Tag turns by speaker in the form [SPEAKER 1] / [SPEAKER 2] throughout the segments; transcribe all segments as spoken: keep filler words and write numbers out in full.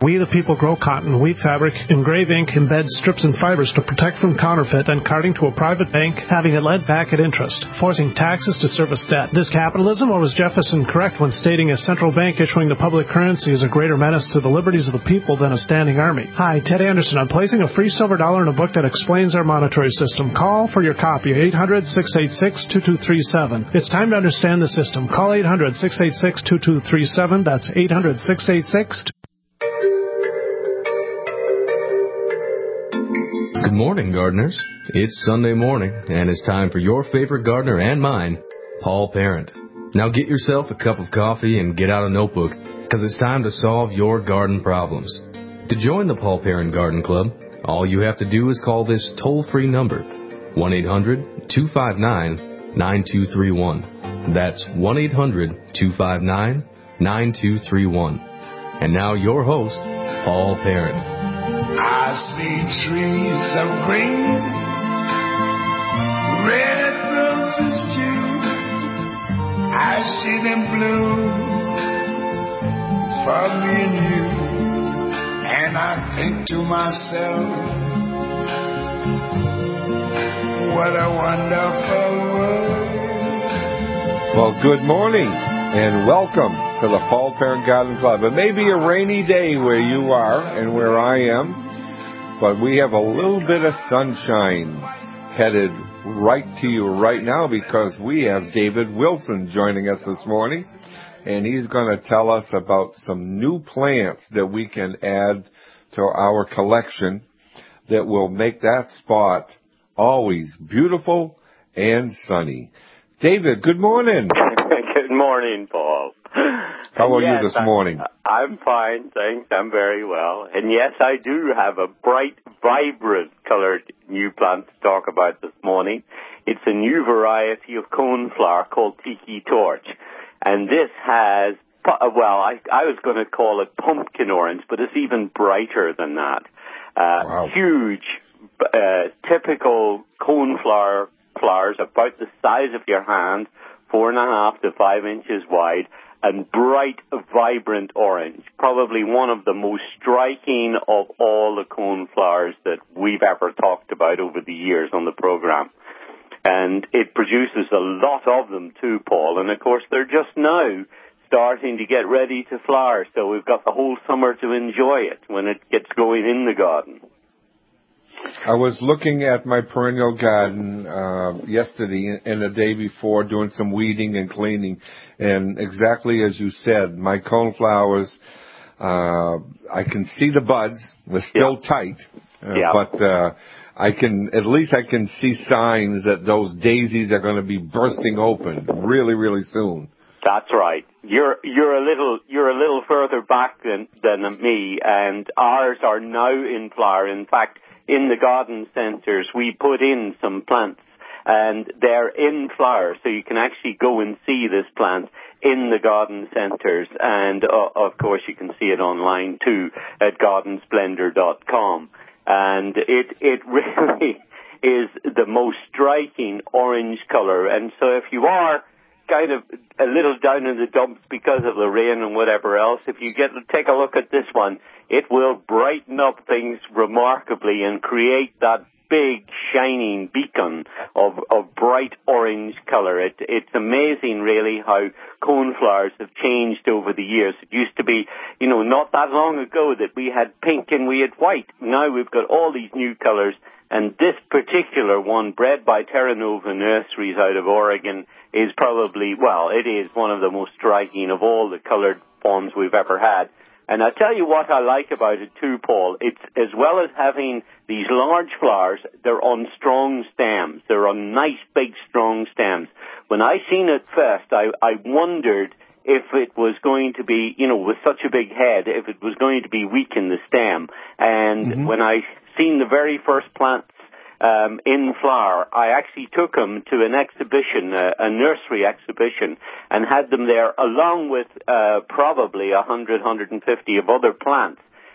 [SPEAKER 1] We the people grow cotton, weave fabric, engrave ink, embed strips and fibers to protect from counterfeit and carting to a private bank, having it lent back at interest, forcing taxes to service debt. This capitalism, or was Jefferson correct when stating a central bank issuing the public currency is a greater menace to the liberties of the people than a standing army? Hi, Ted Anderson. I'm placing a free silver dollar in a book that explains our monetary system. Call for your copy, eight hundred, six eight six, two two three seven. It's time to understand the system. Call eight hundred, six eight six, two two three seven. That's eight hundred, six eight six, two two three seven.
[SPEAKER 2] Good morning, gardeners. It's Sunday morning, and it's time for your favorite gardener and mine, Paul Parent. Now get yourself a cup of coffee and get out a notebook, because it's time to solve your garden problems. To join the Paul Parent Garden Club, all you have to do is call this toll-free number, one eight hundred, two five nine, nine two three one. That's one eight hundred, two five nine, nine two three one. And now your host, Paul Parent.
[SPEAKER 3] I see trees of green, red roses too. I see them bloom for me and you. And I think to myself, what a wonderful world.
[SPEAKER 4] Well, good morning and welcome to the Paul Parent Garden Club. It may be a rainy day where you are and where I am, but we have a little bit of sunshine headed right to you right now because we have David Wilson joining us this morning, and he's going to tell us about some new plants that we can add to our collection that will make that spot always beautiful and sunny. David, good morning.
[SPEAKER 5] Good morning, Paul.
[SPEAKER 4] How are
[SPEAKER 5] yes,
[SPEAKER 4] you this morning?
[SPEAKER 5] I, I'm fine, thanks. I'm very well. And yes, I do have a bright, vibrant colored new plant to talk about this morning. It's a new variety of coneflower called Tiki Torch. And this has, well, I, I was going to call it pumpkin orange, but it's even brighter than that. Uh,
[SPEAKER 4] wow.
[SPEAKER 5] Huge, uh, typical coneflower flowers about the size of your hand, four and a half to five inches wide, and bright, vibrant orange. Probably one of the most striking of all the coneflowers that we've ever talked about over the years on the program. And it produces a lot of them too, Paul. And of course, they're just now starting to get ready to flower. So we've got the whole summer to enjoy it when it gets going in the garden.
[SPEAKER 4] I was looking at my perennial garden uh, yesterday and the day before, doing some weeding and cleaning, and exactly as you said, my coneflowers, uh, I can see the buds. They're still yeah. tight, uh, yeah. but uh, I can at least I can see signs that those daisies are going to be bursting open really, really soon.
[SPEAKER 5] That's right. You're you're a little you're a little further back than than me, and ours are now in flower. In fact, in the garden centres, we put in some plants, and they're in flower, so you can actually go and see this plant in the garden centres, and uh, of course you can see it online too at garden splendor dot com. And it it really is the most striking orange colour, and so if you are kind of a little down in the dumps because of the rain and whatever else, if you get to take a look at this one, it will brighten up things remarkably and create that big shining beacon of, of bright orange color. It, it's amazing really how coneflowers have changed over the years. It used to be, you know, not that long ago that we had pink and we had white. Now we've got all these new colors, and this particular one, bred by Terra Nova Nurseries out of Oregon, is probably, well, it is one of the most striking of all the colored forms we've ever had. And I tell you what I like about it too, Paul. It's as well as having these large flowers, they're on strong stems. They're on nice, big, strong stems. When I seen it first, I, I wondered if it was going to be, you know, with such a big head, if it was going to be weak in the stem. And mm-hmm. when I seen the very first plants um, in flower, I actually took them to an exhibition, uh, a nursery exhibition, and had them there along with uh, probably one hundred, one hundred fifty of other plants.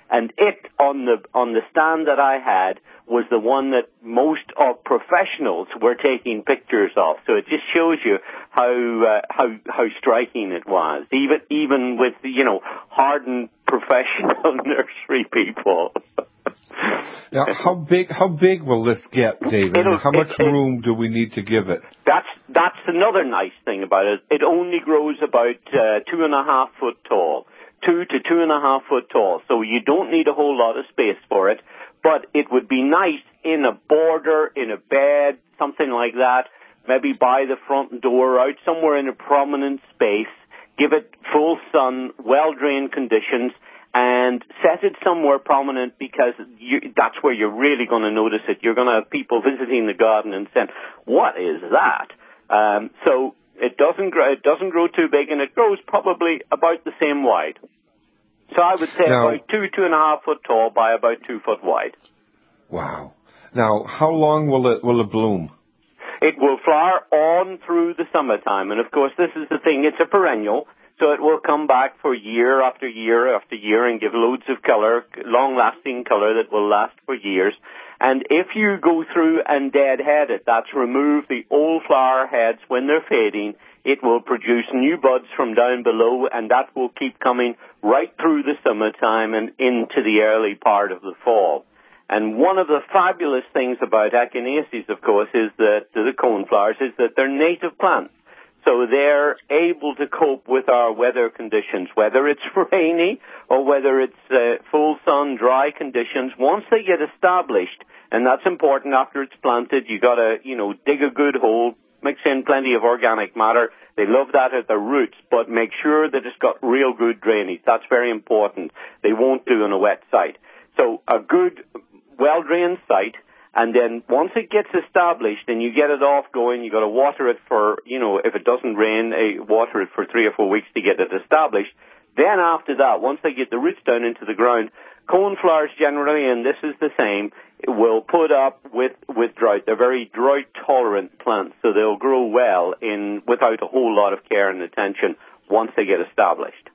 [SPEAKER 5] And it, on the on the stand that I had, was the one that most of professionals were taking pictures of. So it just shows you how uh, how how striking it was, even even with, you know, hardened professional nursery people.
[SPEAKER 4] Now, how big how big will this get, David?
[SPEAKER 5] It'll,
[SPEAKER 4] how much
[SPEAKER 5] it, it,
[SPEAKER 4] room do we need to give it?
[SPEAKER 5] That's that's another nice thing about it. It only grows about uh, two and a half foot tall. Two to two and a half foot tall, so you don't need a whole lot of space for it, but it would be nice in a border, in a bed, something like that, maybe by the front door, out somewhere in a prominent space, give it full sun, well-drained conditions, and set it somewhere prominent, because you, that's where you're really going to notice it. You're going to have people visiting the garden and saying, what is that? Um, so It doesn't grow. It doesn't grow too big, and it grows probably about the same wide. So I would say now, about two, two and a half foot tall by about two foot wide.
[SPEAKER 4] Wow! Now, how long will it will it bloom?
[SPEAKER 5] It will flower on through the summertime, and of course, this is the thing. It's a perennial, so it will come back for year after year after year and give loads of color, long-lasting color that will last for years. And if you go through and deadhead it, that's remove the old flower heads when they're fading, it will produce new buds from down below, and that will keep coming right through the summertime and into the early part of the fall. And one of the fabulous things about Echinaceas, of course, is that the coneflowers is that they're native plants. So they're able to cope with our weather conditions, whether it's rainy or whether it's uh, full sun, dry conditions. Once they get established, and that's important after it's planted, you got to, you know, dig a good hole, mix in plenty of organic matter. They love that at the roots, but make sure that it's got real good drainage. That's very important. They won't do on a wet site. So a good, well-drained site. And then once it gets established and you get it off going, you got to water it for, you know, if it doesn't rain, uh, water it for three or four weeks to get it established. Then after that, once they get the roots down into the ground, coneflowers generally, and this is the same, will put up with, with drought. They're very drought-tolerant plants, so they'll grow well in without a whole lot of care and attention once they get established.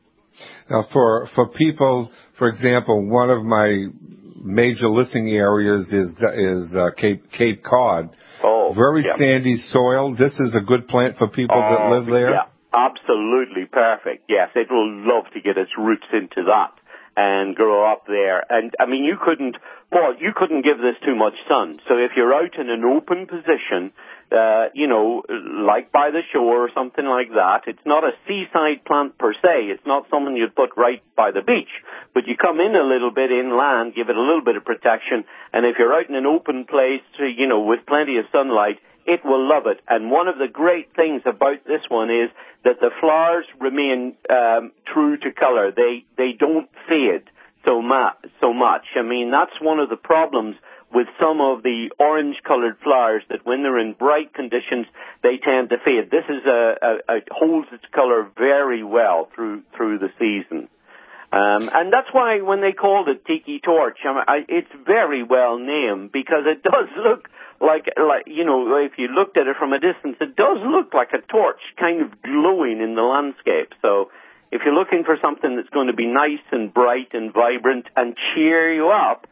[SPEAKER 4] Now, for for people, for example, one of my major listing areas is is uh, Cape Cape Cod.
[SPEAKER 5] Oh,
[SPEAKER 4] very
[SPEAKER 5] yeah.
[SPEAKER 4] sandy soil. This is a good plant for people
[SPEAKER 5] oh,
[SPEAKER 4] that live there.
[SPEAKER 5] Yeah, absolutely perfect. Yes, it will love to get its roots into that and grow up there. And I mean, you couldn't, Paul, you couldn't give this too much sun. So if you're out in an open position, uh, you know, like by the shore or something like that, it's not a seaside plant per se. It's not something you'd put right by the beach. But you come in a little bit inland, give it a little bit of protection, and if you're out in an open place, you know, with plenty of sunlight, it will love it. And one of the great things about this one is that the flowers remain um, true to color. They they don't fade so, ma- so much. I mean, that's one of the problems with some of the orange-colored flowers, that when they're in bright conditions, they tend to fade. This is a, a, a holds its color very well through through the season. Um, and that's why when they called it Tiki Torch, I mean, I, it's very well named, because it does look like, like, you know, if you looked at it from a distance, it does look like a torch kind of glowing in the landscape. So if you're looking for something that's going to be nice and bright and vibrant and cheer you up,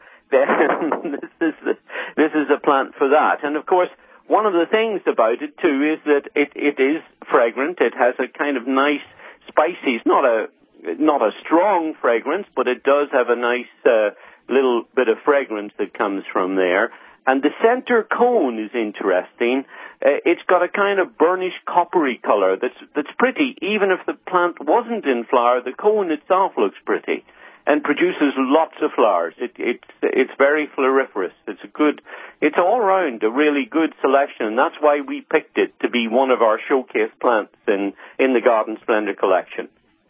[SPEAKER 5] then this is this is a plant for that. And of course, one of the things about it too is that it, it is fragrant. It has a kind of nice, spicy. It's not a not a strong fragrance, but it does have a nice uh, little bit of fragrance that comes from there. And the center cone is interesting. Uh, it's got a kind of burnished coppery color that's that's pretty. Even if the plant wasn't in flower, the cone itself looks pretty and produces lots of flowers. It, it's it's very floriferous. It's a good, it's all round a really good selection, and that's why we picked it to be one of our showcase plants in in the Garden Splendor collection.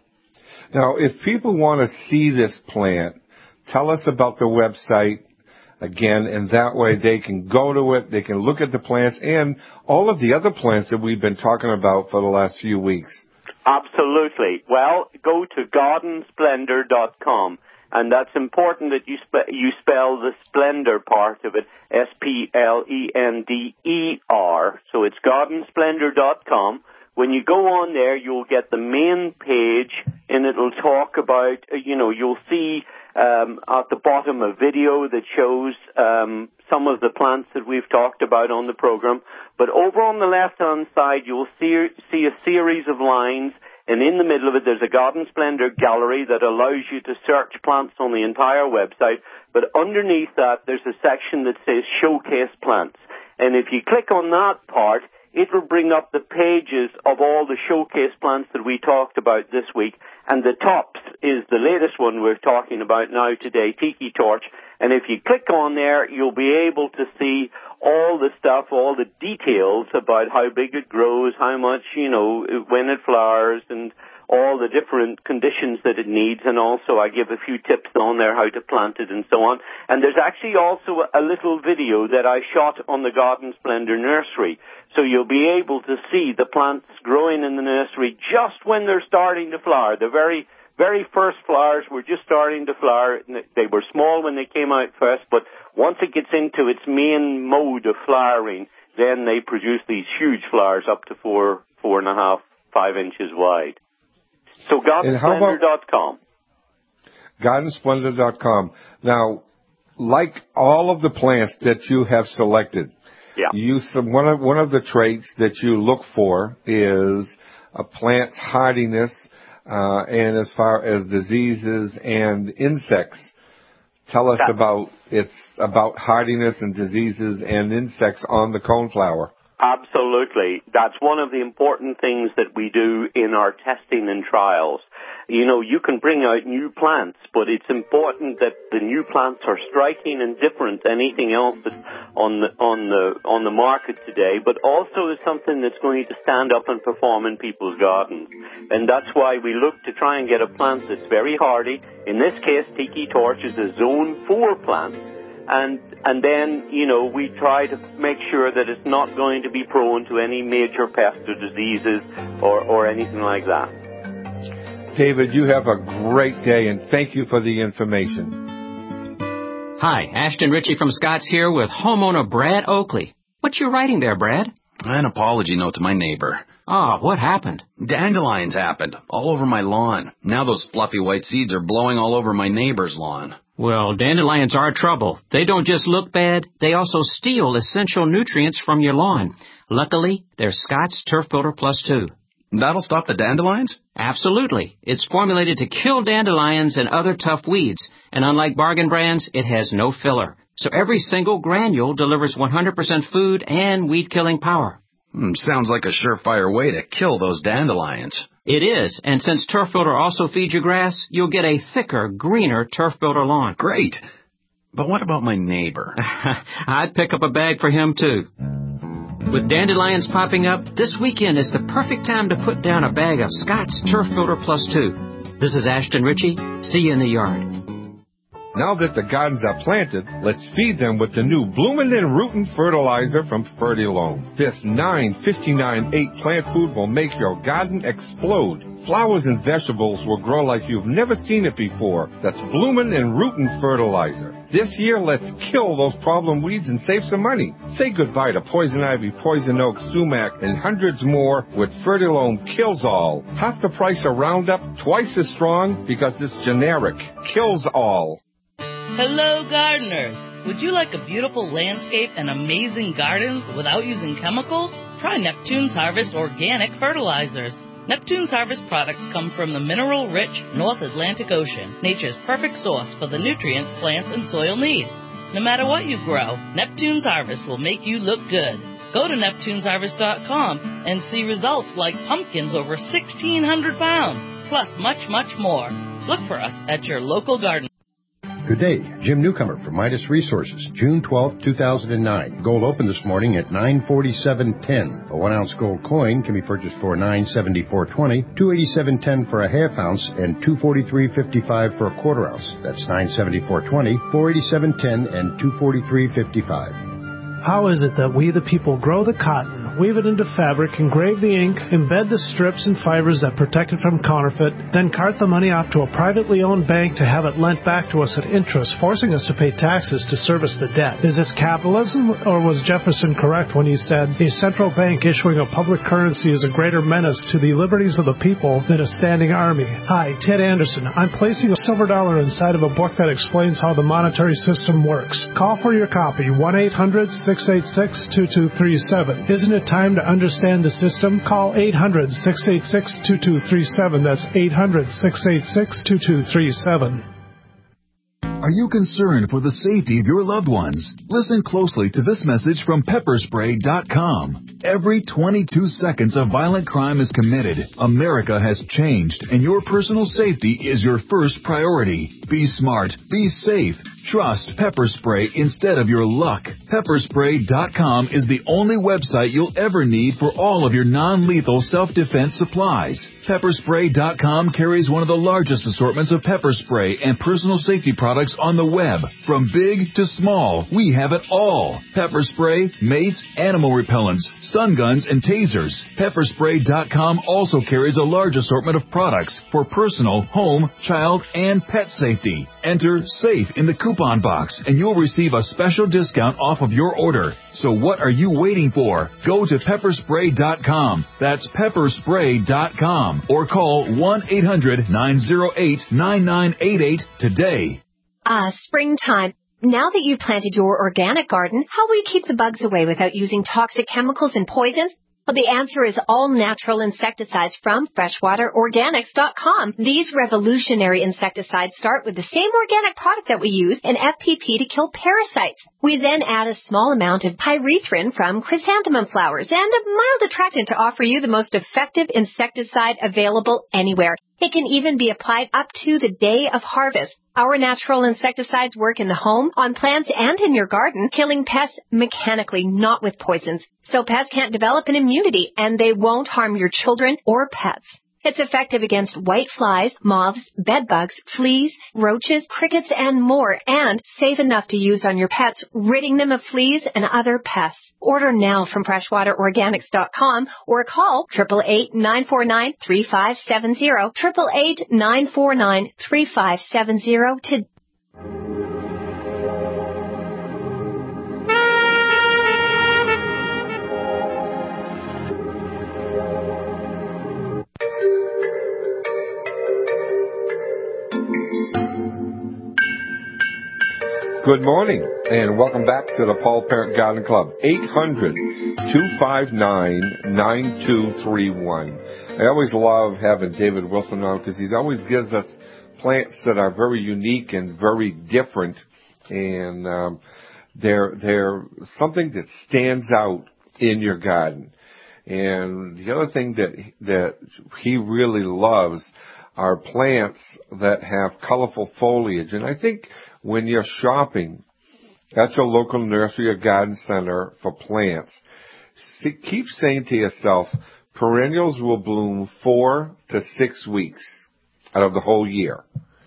[SPEAKER 4] Now, if people want to see this plant, tell us about the website again, and that way they can go to it, they can look at the plants and all of the other plants that we've been talking about for the last few weeks.
[SPEAKER 5] Absolutely. Well, go to garden splendor dot com, and that's important that you spe- you spell the splendor part of it, S P L E N D E R. So it's garden splendor dot com. when you go on there, you'll get the main page, and it'll talk about, you know, you'll see um, at the bottom a video that shows um, some of the plants that we've talked about on the program. But over on the left-hand side, you'll see, see a series of lines, and in the middle of it, there's a Garden Splendor gallery that allows you to search plants on the entire website. But underneath that, there's a section that says Showcase Plants. And if you click on that part, it will bring up the pages of all the showcase plants that we talked about this week. And the top is the latest one we're talking about now today, Tiki Torch. And if you click on there, you'll be able to see all the stuff, all the details about how big it grows, how much, you know, when it flowers, and all the different conditions that it needs. And also I give a few tips on there how to plant it and so on. And there's actually also a little video that I shot on the Garden Splendor nursery. So you'll be able to see the plants growing in the nursery just when they're starting to flower. The very, very first flowers were just starting to flower. They were small when they came out first, but once it gets into its main mode of flowering, then they produce these huge flowers up to four, four and a half, five inches wide. So garden splendor dot com.
[SPEAKER 4] garden splendor dot com. Now, like all of the plants that you have selected,
[SPEAKER 5] yeah.
[SPEAKER 4] you some, one of one of the traits that you look for is a plant's hardiness, uh, and as far as diseases and insects. Tell us that, about its about hardiness and diseases and insects on the coneflower.
[SPEAKER 5] Absolutely. That's one of the important things that we do in our testing and trials. You know, you can bring out new plants, but it's important that the new plants are striking and different than anything else that's on the, on the, on the market today, but also is something that's going to stand up and perform in people's gardens. And that's why we look to try and get a plant that's very hardy. In this case, Tiki Torch is a zone four plant. And and then, you know, we try to make sure that it's not going to be prone to any major pests or diseases or, or anything like that.
[SPEAKER 4] David, you have a great day, and thank you for the information.
[SPEAKER 6] Hi, Ashton Ritchie from Scott's here with homeowner Brad Oakley. What you writing there, Brad?
[SPEAKER 7] An apology note to my neighbor.
[SPEAKER 6] Oh, what happened?
[SPEAKER 7] Dandelions happened, all over my lawn. Now those fluffy white seeds are blowing all over my neighbor's lawn.
[SPEAKER 6] Well, dandelions are trouble. They don't just look bad, they also steal essential nutrients from your lawn. Luckily, they're Scott's Turf Builder Plus two.
[SPEAKER 7] That'll stop the dandelions?
[SPEAKER 6] Absolutely. It's formulated to kill dandelions and other tough weeds, and unlike bargain brands, it has no filler. So every single granule delivers one hundred percent food and weed-killing power.
[SPEAKER 7] Hmm, sounds like a surefire way to kill those dandelions.
[SPEAKER 6] It is, and since Turf Builder also feeds your grass, you'll get a thicker, greener Turf Builder lawn.
[SPEAKER 7] Great. But what about my neighbor?
[SPEAKER 6] I'd pick up a bag for him, too. With dandelions popping up, this weekend is the perfect time to put down a bag of Scott's Turf Builder Plus two. This is Ashton Ritchie. See you in the yard.
[SPEAKER 4] Now that the gardens are planted, let's feed them with the new Bloomin' and Rootin' fertilizer from Fertilome. This nine fifty-nine eight plant food will make your garden explode. Flowers and vegetables will grow like you've never seen it before. That's Bloomin' and Rootin' fertilizer. This year, let's kill those problem weeds and save some money. Say goodbye to poison ivy, poison oak, sumac, and hundreds more with Fertilome Kills All. Half the price of Roundup, twice as strong because it's generic. Kills all.
[SPEAKER 8] Hello, gardeners. Would you like a beautiful landscape and amazing gardens without using chemicals? Try Neptune's Harvest Organic Fertilizers. Neptune's Harvest products come from the mineral-rich North Atlantic Ocean, nature's perfect source for the nutrients plants and soil need. No matter what you grow, Neptune's Harvest will make you look good. Go to neptunes harvest dot com and see results like pumpkins over sixteen hundred pounds, plus much, much more. Look for us at your local garden.
[SPEAKER 9] Good day. Jim Newcomer from Midas Resources, June twelfth, two thousand nine. Gold opened this morning at nine forty-seven ten. A one-ounce gold coin can be purchased for nine seventy-four twenty, two eighty-seven ten for a half ounce, and two forty-three fifty-five for a quarter ounce. That's nine seventy-four twenty, four eighty-seven ten, and two forty-three fifty-five.
[SPEAKER 1] How is it that we the people grow the cotton garden, weave it into fabric, engrave the ink, embed the strips and fibers that protect it from counterfeit, then cart the money off to a privately owned bank to have it lent back to us at interest, forcing us to pay taxes to service the debt. Is this capitalism, or was Jefferson correct when he said, a central bank issuing a public currency is a greater menace to the liberties of the people than a standing army? Hi, Ted Anderson. I'm placing a silver dollar inside of a book that explains how the monetary system works. Call for your copy, one eight hundred, six eight six, two two three seven. Isn't it time to understand the system? Call eight hundred, six eight six, two two three seven. That's eight hundred, six eight six, two two three seven.
[SPEAKER 10] Are you concerned for the safety of your loved ones? Listen closely to this message from pepper spray dot com. Every twenty-two seconds a violent crime is committed. America has changed, and your personal safety is your first priority. Be smart. Be safe. Trust Pepper Spray instead of your luck. pepper spray dot com is the only website you'll ever need for all of your non-lethal self-defense supplies. pepper spray dot com carries one of the largest assortments of pepper spray and personal safety products on the web. From big to small, we have it all. Pepper spray, mace, animal repellents, stun guns, and tasers. pepper spray dot com also carries a large assortment of products for personal, home, child, and pet safety. Enter SAFE in the coupon box, and you'll receive a special discount off of your order. So what are you waiting for? Go to pepper spray dot com. That's pepper spray dot com. Or call one eight hundred, nine oh eight, nine nine eight eight today.
[SPEAKER 11] Ah, uh, springtime. Now that you've planted your organic garden, how will you keep the bugs away without using toxic chemicals and poisons? Well, the answer is all-natural insecticides from freshwater organics dot com. These revolutionary insecticides start with the same organic product that we use in F P P to kill parasites. We then add a small amount of pyrethrin from chrysanthemum flowers and a mild attractant to offer you the most effective insecticide available anywhere. It can even be applied up to the day of harvest. Our natural insecticides work in the home, on plants, and in your garden, killing pests mechanically, not with poisons. So pests can't develop an immunity, and they won't harm your children or pets. It's effective against white flies, moths, bedbugs, fleas, roaches, crickets, and more, and safe enough to use on your pets, ridding them of fleas and other pests. Order now from freshwater organics dot com or call eight eight eight, nine four nine, three five seven zero, eight eight eight, nine four nine, three five seven zero today.
[SPEAKER 4] Good morning, and welcome back to the Paul Parent Garden Club. eight hundred, two five nine, nine two three one. I always love having David Wilson on because he always gives us plants that are very unique and very different, and um, they're they're something that stands out in your garden. And the other thing that that he really loves are plants that have colorful foliage. And I think when you're shopping at your local nursery or garden center for plants, see, keep saying to yourself, perennials will bloom four to six weeks out of the whole year.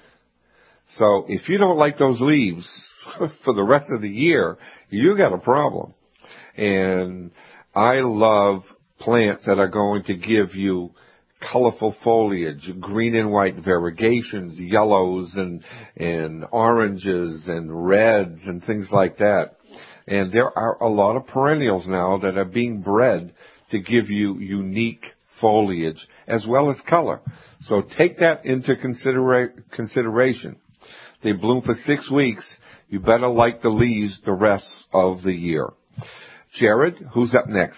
[SPEAKER 4] So if you don't like those leaves for the rest of the year, you got a problem. And I love plants that are going to give you colorful foliage, green and white variegations, yellows and and oranges and reds and things like that. And there are a lot of perennials now that are being bred to give you unique foliage as well as color. So take that into considera- consideration. They bloom for six weeks. You better like the leaves the rest of the year. Jared, who's up next?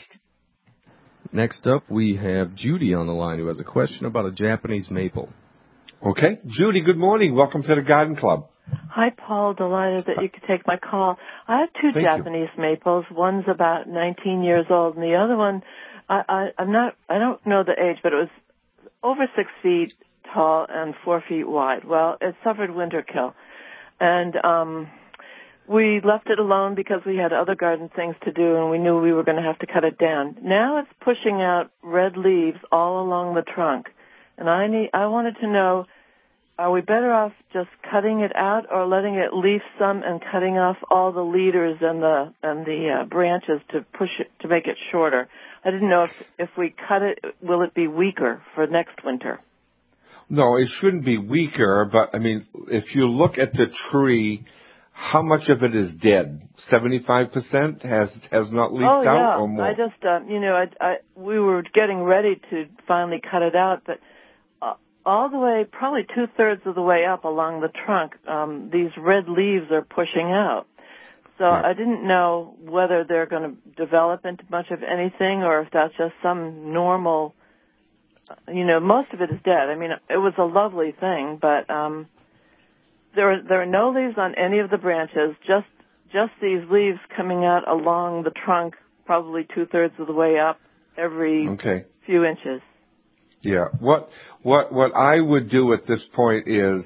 [SPEAKER 2] Next up, we have Judy on the line who has a question about a Japanese maple.
[SPEAKER 4] Okay. Judy, good morning. Welcome to the Garden Club.
[SPEAKER 12] Hi, Paul. Delighted that you could take my call. I have two
[SPEAKER 4] Thank
[SPEAKER 12] Japanese you. maples. One's about nineteen years old, and the other one, I, I, I'm not, I don't know the age, but it was over six feet tall and four feet wide. Well, it suffered winter kill. And, um, we left it alone because we had other garden things to do, and we knew we were going to have to cut it down. Now it's pushing out red leaves all along the trunk, and I need, I wanted to know, are we better off just cutting it out or letting it leaf some and cutting off all the leaders and the and the uh, branches to push it to make it shorter? I didn't know if if we cut it, will it be weaker for next winter?
[SPEAKER 4] No, it shouldn't be weaker, but, I mean, if you look at the tree, how much of it is dead? seventy-five percent has has not leafed
[SPEAKER 12] oh,
[SPEAKER 4] out
[SPEAKER 12] yeah.
[SPEAKER 4] or more?
[SPEAKER 12] I just, uh, you know, I, I, we were getting ready to finally cut it out, but uh, all the way, probably two-thirds of the way up along the trunk, um, these red leaves are pushing out. So
[SPEAKER 4] yeah.
[SPEAKER 12] I didn't know whether they're going to develop into much of anything or if that's just some normal, you know, most of it is dead. I mean, it was a lovely thing, but um, there are, there are no leaves on any of the branches, just just these leaves coming out along the trunk, probably two-thirds of the way up every
[SPEAKER 4] okay.
[SPEAKER 12] few inches.
[SPEAKER 4] Yeah. What what what I would do at this point is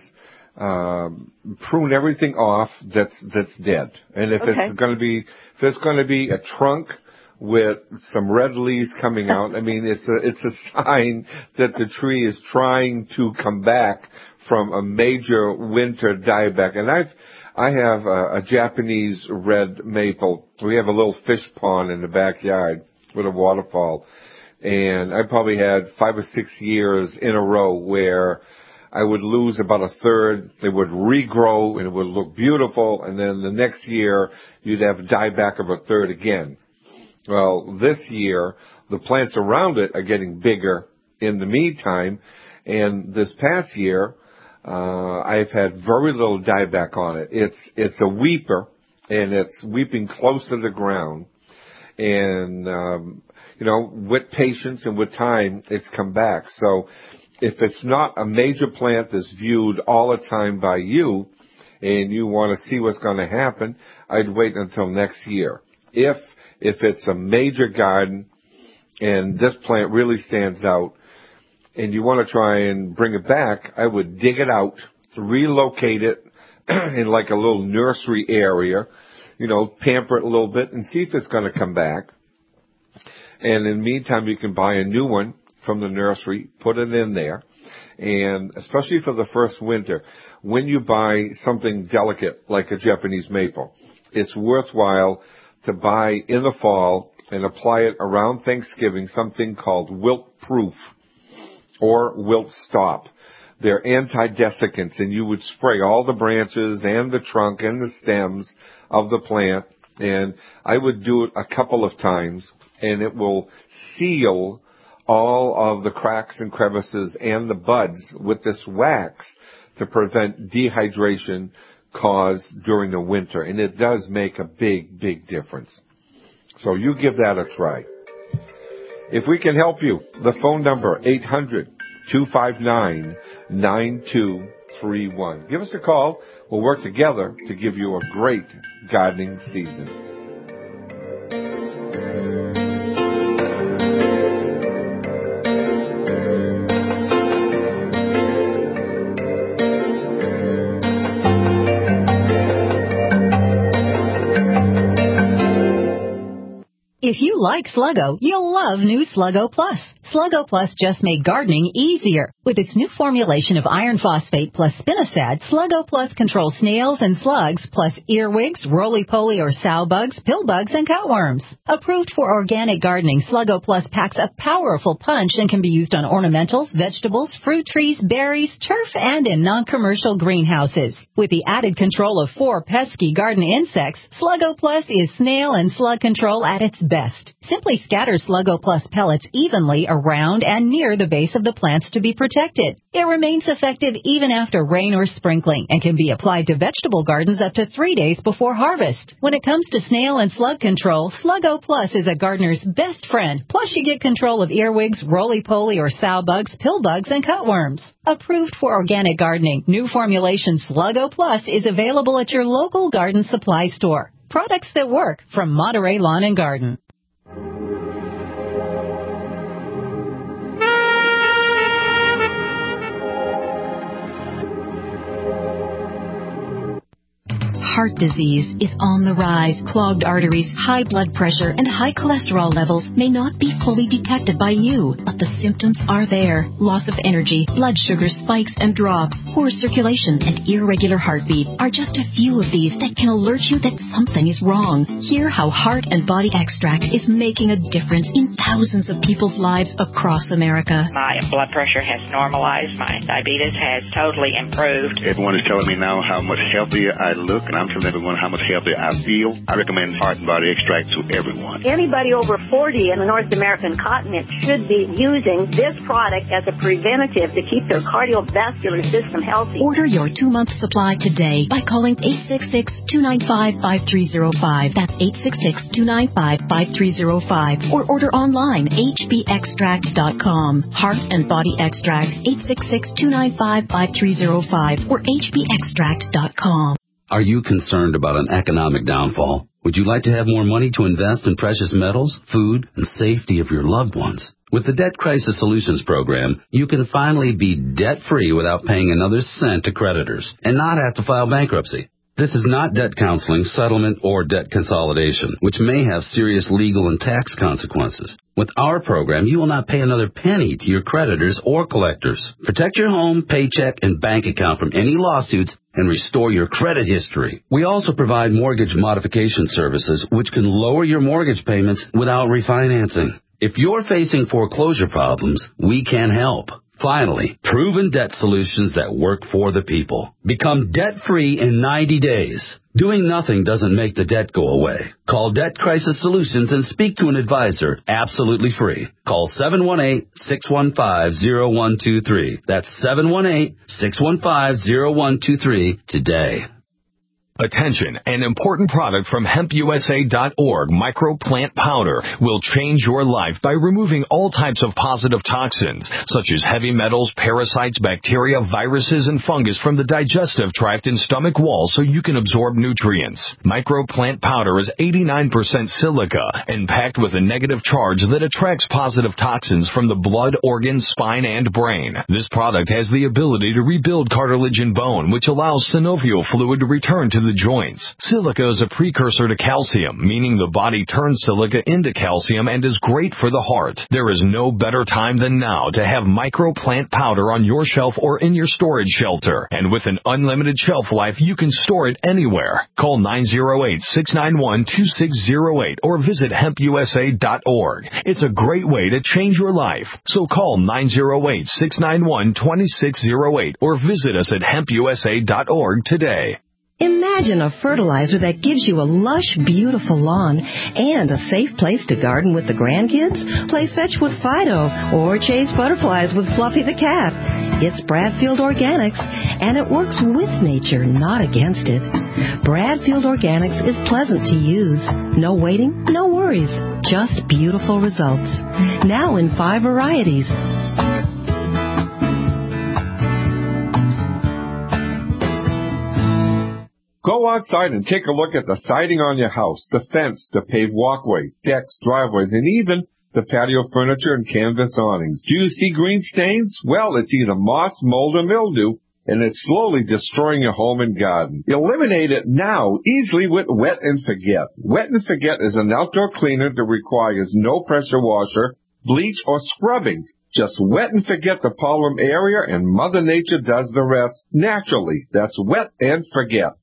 [SPEAKER 4] um, prune everything off that's that's dead. And if
[SPEAKER 12] okay.
[SPEAKER 4] it's going to be if it's going to be a trunk with some red leaves coming out, I mean it's a it's a sign that the tree is trying to come back from a major winter dieback. And I've I have a, a Japanese red maple. We have a little fish pond in the backyard with a waterfall. And I probably had five or six years in a row where I would lose about a third. It would regrow and it would look beautiful. And then the next year, you'd have a dieback of a third again. Well, this year, the plants around it are getting bigger in the meantime. And this past year, uh, I've had very little dieback on it. It's, it's a weeper and it's weeping close to the ground. And, um, you know, with patience and with time, it's come back. So if it's not a major plant that's viewed all the time by you and you want to see what's going to happen, I'd wait until next year. If, if it's a major garden and this plant really stands out and you want to try and bring it back, I would dig it out, relocate it in like a little nursery area, you know, pamper it a little bit and see if it's going to come back. And in the meantime, you can buy a new one from the nursery, put it in there, and especially for the first winter, when you buy something delicate like a Japanese maple, it's worthwhile to buy in the fall and apply it around Thanksgiving, something called wilt-proof or wilt-stop. They're anti-desiccants, and you would spray all the branches and the trunk and the stems of the plant, and I would do it a couple of times, and it will seal all of the cracks and crevices and the buds with this wax to prevent dehydration caused during the winter. And it does make a big, big difference. So you give that a try. If we can help you, the phone number, eight hundred, two five nine, nine two three one. Give us a call. We'll work together to give you a great gardening season.
[SPEAKER 13] If you like Sluggo, you'll love new Sluggo Plus. Sluggo Plus just made gardening easier. With its new formulation of iron phosphate plus spinosad, Sluggo Plus controls snails and slugs, plus earwigs, roly-poly or sow bugs, pill bugs, and cutworms. Approved for organic gardening, Sluggo Plus packs a powerful punch and can be used on ornamentals, vegetables, fruit trees, berries, turf, and in non-commercial greenhouses. With the added control of four pesky garden insects, Sluggo Plus is snail and slug control at its best. Simply scatter Sluggo Plus pellets evenly around and near the base of the plants to be protected. It remains effective even after rain or sprinkling and can be applied to vegetable gardens up to three days before harvest. When it comes to snail and slug control, Sluggo Plus is a gardener's best friend. Plus you get control of earwigs, roly-poly or sow bugs, pill bugs, and cutworms. Approved for organic gardening, new formulation Sluggo Plus is available at your local garden supply store. Products that work from Monterey Lawn and Garden. heart disease is on the rise. Clogged arteries, high blood pressure, and high cholesterol levels may not be fully detected by you, but the symptoms are there. Loss of energy, blood sugar spikes and drops, poor circulation, and irregular heartbeat are just a few of these that can alert you that something is wrong. Hear how Heart and Body Extract is making a difference in thousands of people's lives across America.
[SPEAKER 14] My blood pressure has normalized. My diabetes has totally improved.
[SPEAKER 15] Everyone is telling me now how much healthier I look, and I'm telling everyone how much healthier I feel. I recommend Heart and Body Extract to everyone.
[SPEAKER 16] Anybody over forty in the North American continent should be using this product as a preventative to keep their cardiovascular system healthy.
[SPEAKER 13] Order your two-month supply today by calling eight six six, two nine five, five three zero five. That's eight six six, two nine five, five three zero five. Or order online, h b extract dot com. Heart and Body Extract, eight six six, two nine five, five three zero five or h b extract dot com.
[SPEAKER 17] Are you concerned about an economic downfall? Would you like to have more money to invest in precious metals, food, and safety of your loved ones? With the Debt Crisis Solutions Program, you can finally be debt-free without paying another cent to creditors and not have to file bankruptcy. This is not debt counseling, settlement, or debt consolidation, which may have serious legal and tax consequences. With our program, you will not pay another penny to your creditors or collectors. Protect your home, paycheck, and bank account from any lawsuits and restore your credit history. We also provide mortgage modification services, which can lower your mortgage payments without refinancing. If you're facing foreclosure problems, we can help. Finally, proven debt solutions that work for the people. Become debt-free in ninety days. Doing nothing doesn't make the debt go away. Call Debt Crisis Solutions and speak to an advisor absolutely free. Call seven one eight, six one five, zero one two three. That's seven one eight, six one five, zero one two three today.
[SPEAKER 18] Attention, an important product from hemp u s a dot org, microplant powder, will change your life by removing all types of positive toxins, such as heavy metals, parasites, bacteria, viruses, and fungus from the digestive tract and stomach wall so you can absorb nutrients. Microplant powder is eighty-nine percent silica and packed with a negative charge that attracts positive toxins from the blood, organs, spine, and brain. This product has the ability to rebuild cartilage and bone, which allows synovial fluid to return to the joints. Silica is a precursor to calcium, meaning the body turns silica into calcium and is great for the heart. There is no better time than now to have microplant powder on your shelf or in your storage shelter. And with an unlimited shelf life, you can store it anywhere. Call nine zero eight, six nine one, two six zero eight or visit hemp u s a dot org. It's a great way to change your life. So call nine zero eight, six nine one, two six zero eight or visit us at hemp u s a dot org today.
[SPEAKER 19] Imagine a fertilizer that gives you a lush, beautiful lawn and a safe place to garden with the grandkids. Play fetch with Fido or chase butterflies with Fluffy the cat. It's Bradfield Organics, and it works with nature, not against it. Bradfield Organics is pleasant to use. No waiting, no worries, just beautiful results. Now in five varieties.
[SPEAKER 4] Go outside and take a look at the siding on your house, the fence, the paved walkways, decks, driveways, and even the patio furniture and canvas awnings. Do you see green stains? Well, it's either moss, mold, or mildew, and it's slowly destroying your home and garden. Eliminate it now easily with Wet and Forget. Wet and Forget is an outdoor cleaner that requires no pressure washer, bleach, or scrubbing. Just wet and forget the problem area, and Mother Nature does the rest naturally. That's Wet and Forget.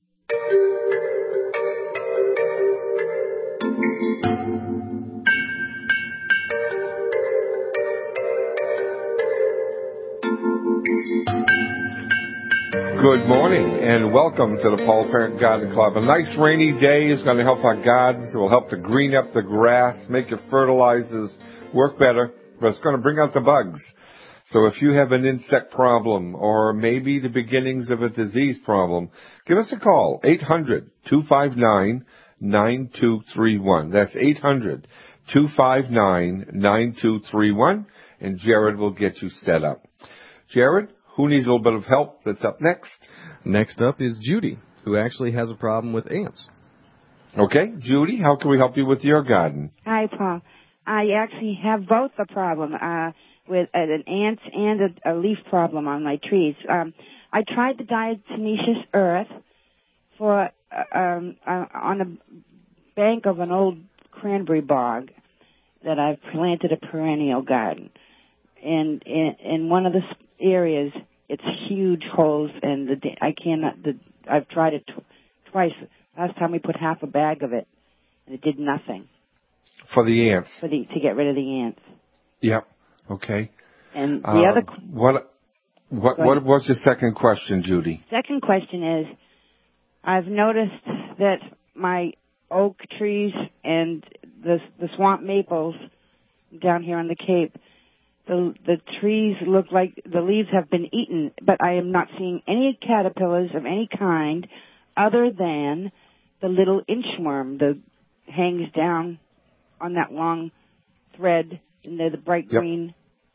[SPEAKER 4] Good morning, and welcome to the Paul Parent Garden Club. A nice rainy day is going to help our gardens. It will help to green up the grass, make your fertilizers work better, but it's going to bring out the bugs. So if you have an insect problem or maybe the beginnings of a disease problem, give us a call, eight hundred, two five nine, nine two three one. That's eight hundred, two five nine, nine two three one, and Jared will get you set up. Jared, who needs a little bit of help? That's up next.
[SPEAKER 2] Next up is Judy, who actually has a problem with ants.
[SPEAKER 4] Okay, Judy, how can we help you with your garden?
[SPEAKER 20] Hi, Paul. I actually have both a problem uh, with uh, an ant and a, a leaf problem on my trees. Um, I tried the diatomaceous earth for uh, um, uh, on the bank of an old cranberry bog that I've planted a perennial garden. And in, in one of the areas, it's huge holes, and the I cannot. The, I've tried it tw- twice. Last time we put half a bag of it, and it did nothing.
[SPEAKER 4] For the ants.
[SPEAKER 20] For the to get rid of the ants.
[SPEAKER 4] Yep. Okay.
[SPEAKER 20] And the
[SPEAKER 4] uh,
[SPEAKER 20] other.
[SPEAKER 4] What what what was your second question, Judy?
[SPEAKER 20] Second question is, I've noticed that my oak trees and the the swamp maples down here on the Cape, the the trees look like the leaves have been eaten, but I am not seeing any caterpillars of any kind other than the little inchworm that hangs down on that long thread, and they're the bright
[SPEAKER 4] yep.
[SPEAKER 20] green.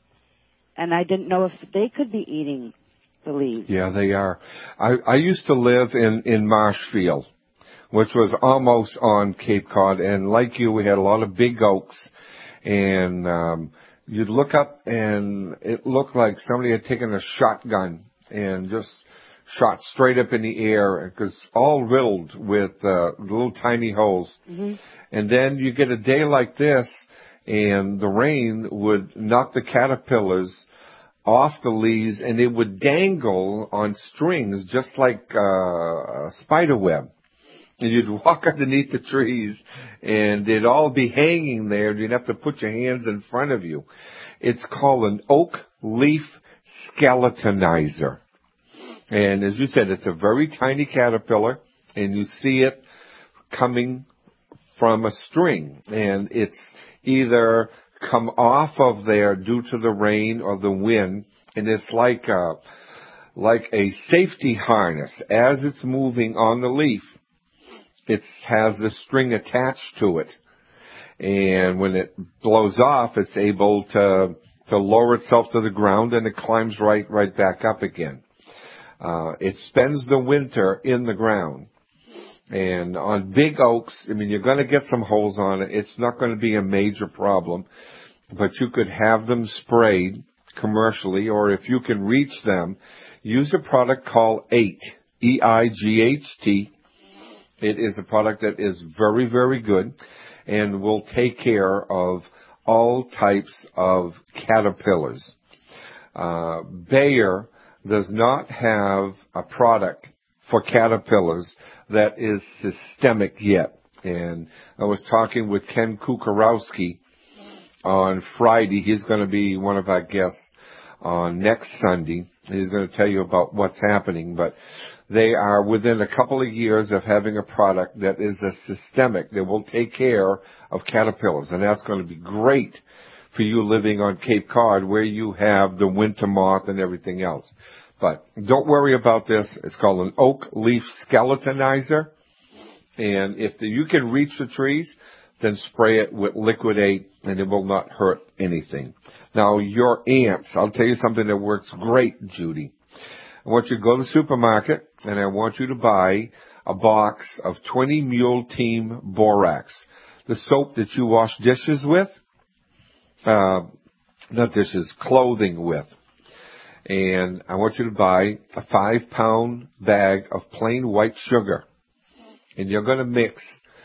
[SPEAKER 20] And I didn't know if they could be eating the leaves.
[SPEAKER 4] Yeah, they are. I, I used to live in, in Marshfield, which was almost on Cape Cod, and like you, we had a lot of big oaks, and um, you'd look up, and it looked like somebody had taken a shotgun and just shot straight up in the air, because all riddled with uh, little tiny holes.
[SPEAKER 20] Mm-hmm.
[SPEAKER 4] And then you get a day like this, and the rain would knock the caterpillars off the leaves, and they would dangle on strings just like uh, a spider web. And you'd walk underneath the trees, and they'd all be hanging there, and you'd have to put your hands in front of you. It's called an oak leaf skeletonizer. And as you said, it's a very tiny caterpillar, and you see it coming from a string, and it's either come off of there due to the rain or the wind, and it's like a, like a safety harness. As it's moving on the leaf, it has the string attached to it, and when it blows off, it's able to to lower itself to the ground, and it climbs right right back up again. Uh, it spends the winter in the ground. And on big oaks, I mean, you're going to get some holes on it. It's not going to be a major problem, but you could have them sprayed commercially, or if you can reach them, use a product called eight, E I G H T. It is a product that is very, very good and will take care of all types of caterpillars. Uh, Bayer does not have a product for caterpillars that is systemic yet. And I was talking with Ken Kukarowski on Friday. He's going to be one of our guests on next Sunday. He's going to tell you about what's happening. But they are within a couple of years of having a product that is a systemic that will take care of caterpillars. And that's going to be great for you living on Cape Cod, where you have the winter moth and everything else. But don't worry about this. It's called an oak leaf skeletonizer. And if the, you can reach the trees, then spray it with Liquidate, and it will not hurt anything. Now, your ants, I'll tell you something that works great, Judy. I want you to go to the supermarket, and I want you to buy a box of twenty Mule Team Borax, the soap that you wash dishes with, uh, not dishes, clothing with. And I want you to buy a five-pound bag of plain white sugar. And you're going to mix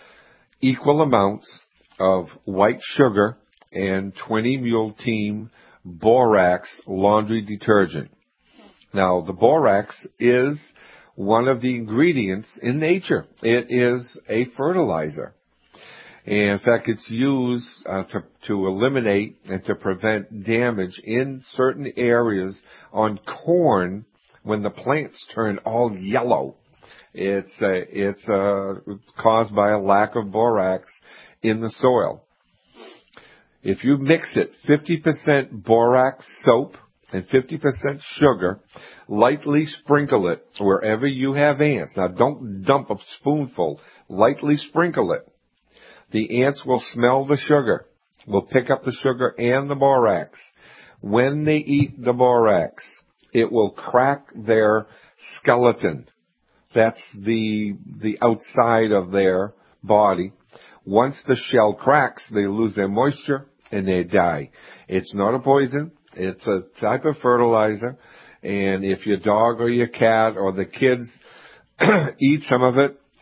[SPEAKER 4] equal amounts of white sugar and twenty Mule Team Borax laundry detergent. Now, the borax is one of the ingredients in nature. It is a fertilizer. And in fact, it's used uh, to, to eliminate and to prevent damage in certain areas on corn when the plants turn all yellow. It's uh, it's uh, caused by a lack of borax in the soil. If you mix it, fifty percent borax soap and fifty percent sugar, lightly sprinkle it wherever you have ants. Now, don't dump a spoonful. Lightly sprinkle it. The ants will smell the sugar, will pick up the sugar and the borax. When they eat the borax, it will crack their skeleton. That's the the outside of their body. Once the shell cracks, they lose their moisture and they die. It's not a poison. It's a type of fertilizer. And if your dog or your cat or the kids eat some of it,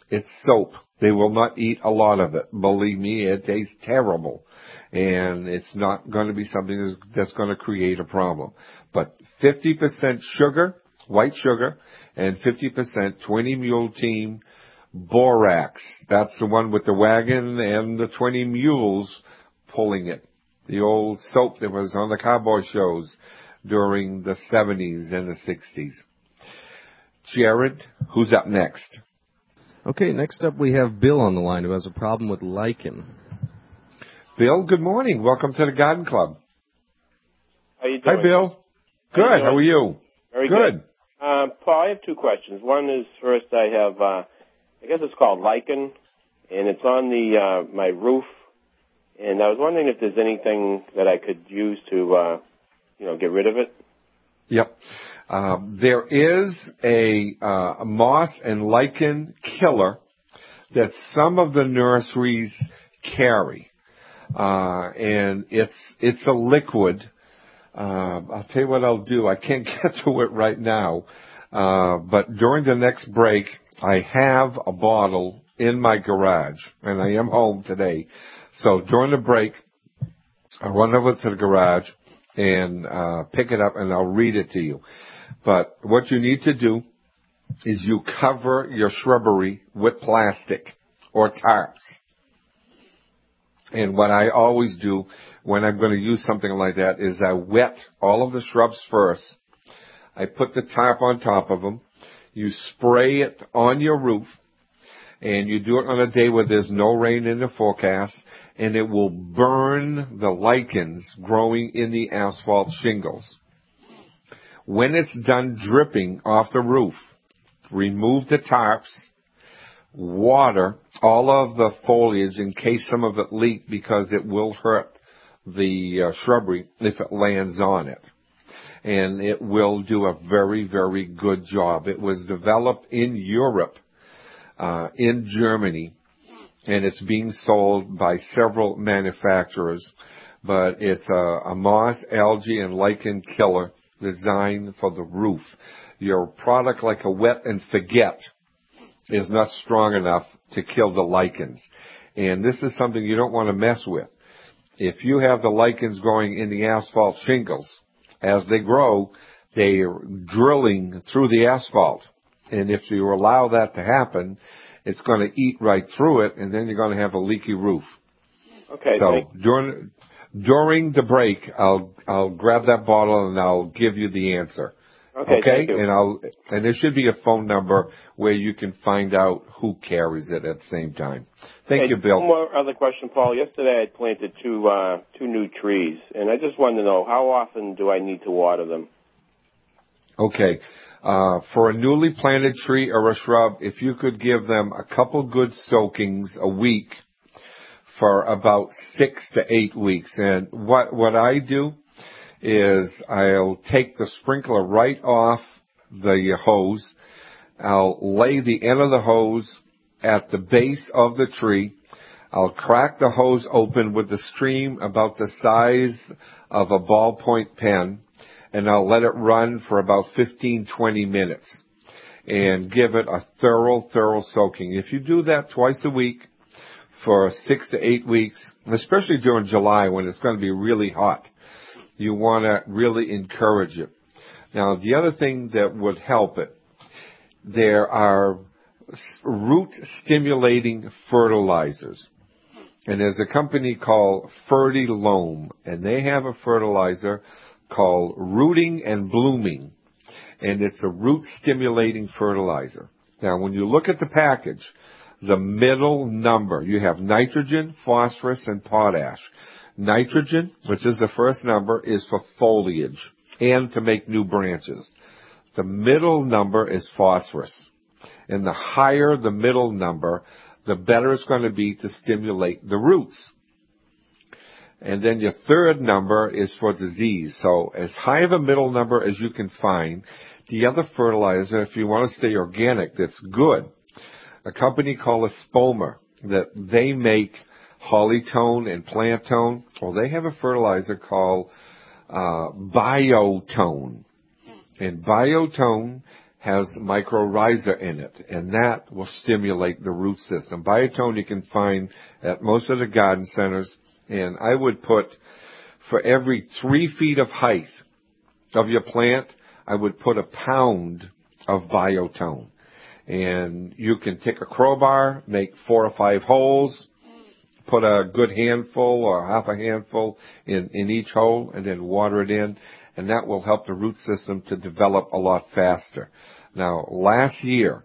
[SPEAKER 4] It's soap. They will not eat a lot of it. Believe me, it tastes terrible. And it's not going to be something that's going to create a problem. But fifty percent sugar, white sugar, and fifty percent twenty Mule Team Borax. That's the one with the wagon and the twenty mules pulling it. The old soap that was on the cowboy shows during the seventies and the sixties. Jared, who's up next?
[SPEAKER 2] Okay, next up we have Bill on the line who has a problem with lichen.
[SPEAKER 4] Bill, good morning. Welcome to the Garden Club.
[SPEAKER 21] How you doing?
[SPEAKER 4] Hi, Bill. Good.
[SPEAKER 21] How, you
[SPEAKER 4] How are you?
[SPEAKER 21] Very
[SPEAKER 4] good.
[SPEAKER 21] good. Um, Paul, I have two questions. One is, first, I have, uh, I guess it's called lichen, and it's on the uh, my roof. And I was wondering if there's anything that I could use to, uh, you know, get rid of it.
[SPEAKER 4] Yep. Uh, there is a, uh, a moss and lichen killer that some of the nurseries carry. Uh, and it's, it's a liquid. Uh, I'll tell you what I'll do. I can't get to it right now. Uh, but during the next break, I have a bottle in my garage, and I am home today. So during the break, I'll run over to the garage and, uh, pick it up, and I'll read it to you. But what you need to do is you cover your shrubbery with plastic or tarps. And what I always do when I'm going to use something like that is I wet all of the shrubs first. I put the tarp on top of them. You spray it on your roof, and you do it on a day where there's no rain in the forecast, and it will burn the lichens growing in the asphalt shingles. When it's done dripping off the roof, remove the tarps, water all of the foliage in case some of it leak, because it will hurt the uh, shrubbery if it lands on it. And it will do a very, very good job. It was developed in Europe, uh, in Germany, and it's being sold by several manufacturers. But it's a, a moss, algae, and lichen killer designed for the roof. Your product, like a wet and forget, is not strong enough to kill the lichens. And this is something you don't want to mess with. If you have the lichens growing in the asphalt shingles, as they grow, they're drilling through the asphalt. And if you allow that to happen, it's going to eat right through it, and then you're going to have a leaky roof.
[SPEAKER 21] Okay.
[SPEAKER 4] So during during the break, I'll I'll grab that bottle and I'll give you the answer.
[SPEAKER 21] Okay.
[SPEAKER 4] Okay,
[SPEAKER 21] Thank you.
[SPEAKER 4] and I'll and there should be a phone number where you can find out who carries it at the same time. Thank
[SPEAKER 21] okay,
[SPEAKER 4] you, Bill.
[SPEAKER 21] One more other question, Paul. Yesterday I planted two uh, two new trees, and I just wanted to know, how often do I need to water them?
[SPEAKER 4] Okay. Uh, for a newly planted tree or a shrub, if you could give them a couple good soakings a week for about six to eight weeks. And what, what I do is I'll take the sprinkler right off the hose. I'll lay the end of the hose at the base of the tree. I'll crack the hose open with the stream about the size of a ballpoint pen, and I'll let it run for about fifteen, twenty minutes and give it a thorough, thorough soaking. If you do that twice a week for six to eight weeks, especially during July when it's going to be really hot, you want to really encourage it. Now, the other thing that would help it, there are root-stimulating fertilizers. And there's a company called Fertilome, and they have a fertilizer called Rooting and Blooming, and it's a root-stimulating fertilizer. Now, when you look at the package, the middle number, you have nitrogen, phosphorus, and potash. Nitrogen, which is the first number, is for foliage and to make new branches. The middle number is phosphorus. And the higher the middle number, the better it's going to be to stimulate the roots. And then your third number is for disease. So as high of a middle number as you can find. The other fertilizer, if you want to stay organic, that's good. A company called Espoma, that they make Hollytone and Plantone. Well, they have a fertilizer called uh, Biotone. And Biotone has mycorrhiza in it, and that will stimulate the root system. Biotone you can find at most of the garden centers, and I would put, for every three feet of height of your plant, I would put a pound of Biotone. And you can take a crowbar, make four or five holes, put a good handful or half a handful in, in each hole, and then water it in, and that will help the root system to develop a lot faster. Now, last year,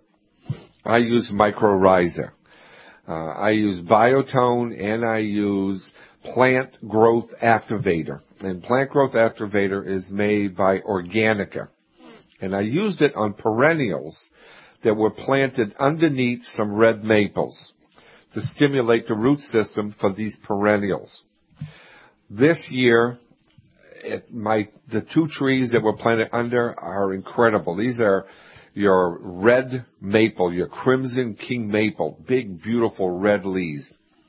[SPEAKER 4] I used mycorrhiza. Uh, I use Biotone and I use Plant Growth Activator. And Plant Growth Activator is made by Organica. And I used it on perennials that were planted underneath some red maples to stimulate the root system for these perennials. This year, it, my the two trees that were planted under are incredible. These are your red maple, your crimson king maple, big, beautiful red leaves.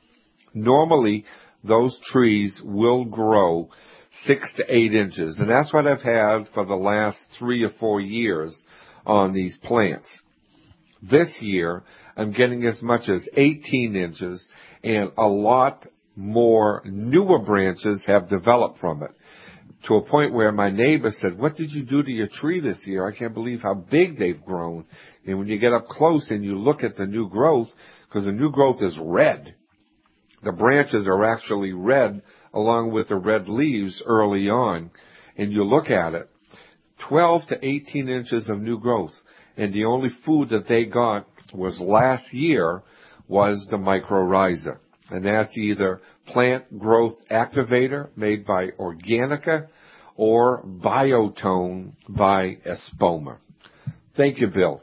[SPEAKER 4] Normally, those trees will grow six to eight inches, and that's what I've had for the last three or four years on these plants. This year, I'm getting as much as eighteen inches, and a lot more newer branches have developed from it, to a point where my neighbor said, "What did you do to your tree this year? I can't believe how big they've grown." And when you get up close and you look at the new growth, because the new growth is red, the branches are actually red along with the red leaves early on, and you look at it, twelve to eighteen inches of new growth. And the only food that they got was last year was the mycorrhiza. And that's either Plant Growth Activator made by Organica or Biotone by Espoma. Thank you, Bill.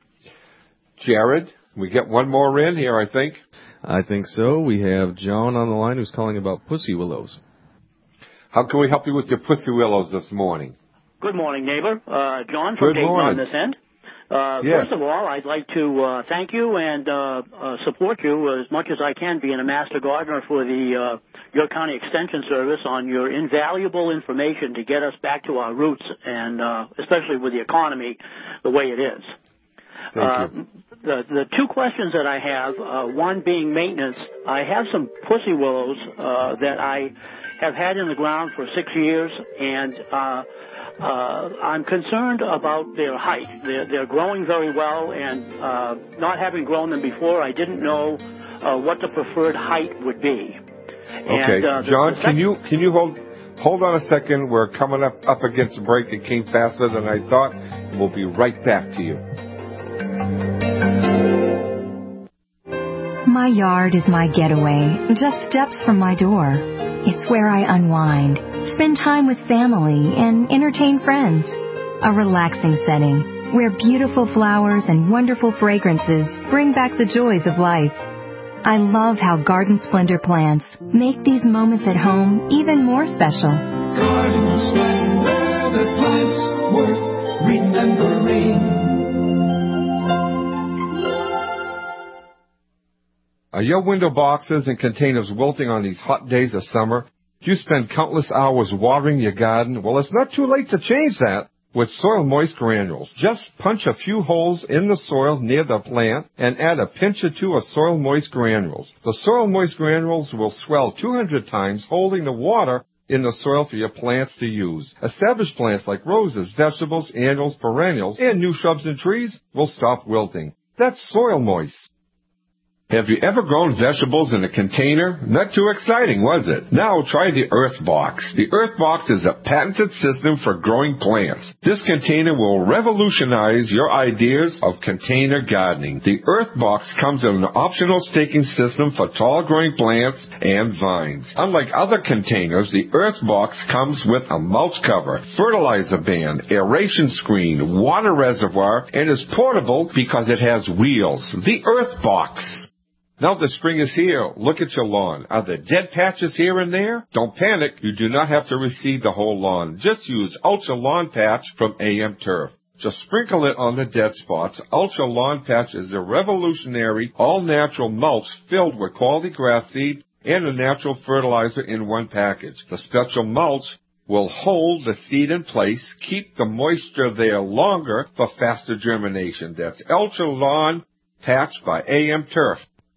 [SPEAKER 4] Jared, we get one more in here, I think.
[SPEAKER 2] I think so. We have John on the line who's calling about pussy willows.
[SPEAKER 4] How can we help you with your pussy willows this morning?
[SPEAKER 3] Good morning, neighbor. Uh, John from
[SPEAKER 4] Good
[SPEAKER 3] Dayton
[SPEAKER 4] morning.
[SPEAKER 3] on this end. Uh,
[SPEAKER 4] Yes.
[SPEAKER 3] First of all, I'd like to uh, thank you and uh, uh, support you as much as I can, being a master gardener for the uh, York County Extension Service, on your invaluable information to get us back to our roots, and uh, especially with the economy the way it is.
[SPEAKER 4] Thank
[SPEAKER 3] uh,
[SPEAKER 4] you.
[SPEAKER 3] The, the two questions that I have, uh, one being maintenance. I have some pussy willows uh, that I have had in the ground for six years, and uh, uh, I'm concerned about their height. They're, they're growing very well, and uh, not having grown them before, I didn't know uh, what the preferred height would be.
[SPEAKER 4] Okay,
[SPEAKER 3] And, uh, the-
[SPEAKER 4] John,
[SPEAKER 3] the
[SPEAKER 4] can
[SPEAKER 3] sec-
[SPEAKER 4] you can you hold hold on a second? We're coming up up against a break. It came faster than I thought. We'll be right back to you.
[SPEAKER 22] My yard is my getaway, just steps from my door. It's where I unwind, spend time with family, and entertain friends. A relaxing setting where beautiful flowers and wonderful fragrances bring back the joys of life. I love how Garden Splendor plants make these moments at home even more special.
[SPEAKER 23] Garden Splendor, the plants worth remembering.
[SPEAKER 4] Are your window boxes and containers wilting on these hot days of summer? Do you spend countless hours watering your garden? Well, it's not too late to change that with Soil Moist Granules. Just punch a few holes in the soil near the plant and add a pinch or two of Soil Moist Granules. The Soil Moist Granules will swell two hundred times, holding the water in the soil for your plants to use. Established plants like roses, vegetables, annuals, perennials, and new shrubs and trees will stop wilting. That's Soil Moist. Have you ever grown vegetables in a container? Not too exciting, was it? Now try the Earth Box. The Earth Box is a patented system for growing plants. This container will revolutionize your ideas of container gardening. The Earth Box comes with an optional staking system for tall growing plants and vines. Unlike other containers, the Earth Box comes with a mulch cover, fertilizer band, aeration screen, water reservoir, and is portable because it has wheels. The Earth Box. Now the spring is here. Look at your lawn. Are there dead patches here and there? Don't panic. You do not have to reseed the whole lawn. Just use Ultra Lawn Patch from A M Turf. Just sprinkle it on the dead spots. Ultra Lawn Patch is a revolutionary, all-natural mulch filled with quality grass seed and a natural fertilizer in one package. The special mulch will hold the seed in place, keep the moisture there longer for faster germination. That's Ultra Lawn Patch by A M Turf.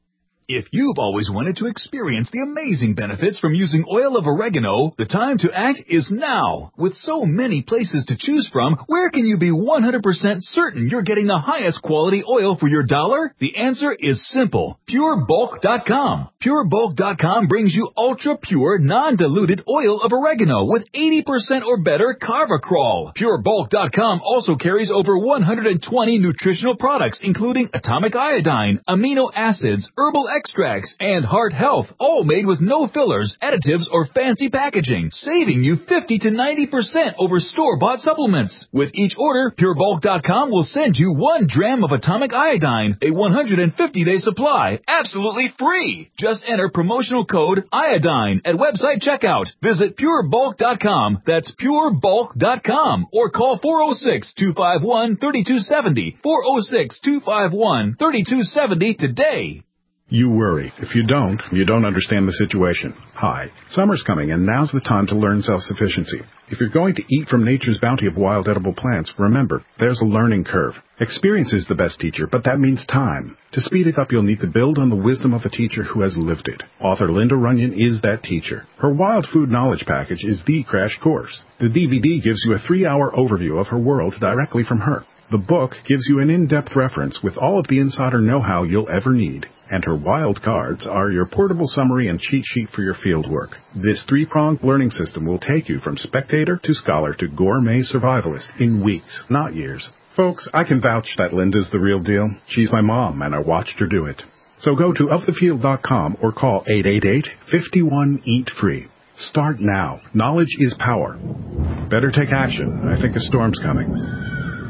[SPEAKER 10] If you've always wanted to experience the amazing benefits from using oil of oregano, the time to act is now. With so many places to choose from, where can you be one hundred percent certain you're getting the highest quality oil for your dollar? The answer is simple. Pure Bulk dot com. Pure Bulk dot com brings you ultra-pure, non-diluted oil of oregano with eighty percent or better Carvacrol. Pure Bulk dot com also carries over one hundred twenty nutritional products, including atomic iodine, amino acids, herbal extracts, and heart health, all made with no fillers, additives, or fancy packaging, saving you fifty to ninety percent over store-bought supplements. With each order, Pure Bulk dot com will send you one dram of atomic iodine, a one hundred fifty day supply, absolutely free. Just enter promotional code iodine at website checkout. Visit Pure Bulk dot com, that's Pure Bulk dot com, or call four oh six, two five one, three two seven oh, four oh six, two five one, three two seven oh today.
[SPEAKER 5] You worry. If you don't, you don't understand the situation. Hi. Summer's coming, and now's the time to learn self-sufficiency. If you're going to eat from nature's bounty of wild edible plants, remember, there's a learning curve. Experience is the best teacher, but that means time. To speed it up, you'll need to build on the wisdom of a teacher who has lived it. Author Linda Runyon is that teacher. Her Wild Food Knowledge Package is the crash course. The D V D gives you a three-hour overview of her world directly from her. The book gives you an in-depth reference with all of the insider know-how you'll ever need. And her wild cards are your portable summary and cheat sheet for your field work. This three-pronged learning system will take you from spectator to scholar to gourmet survivalist in weeks, not years. Folks, I can vouch that Linda's the real deal. She's my mom, and I watched her do it. So go to of the field dot com or call eight eight eight, five one, eat free. Start now. Knowledge is power. Better take action. I think a storm's coming.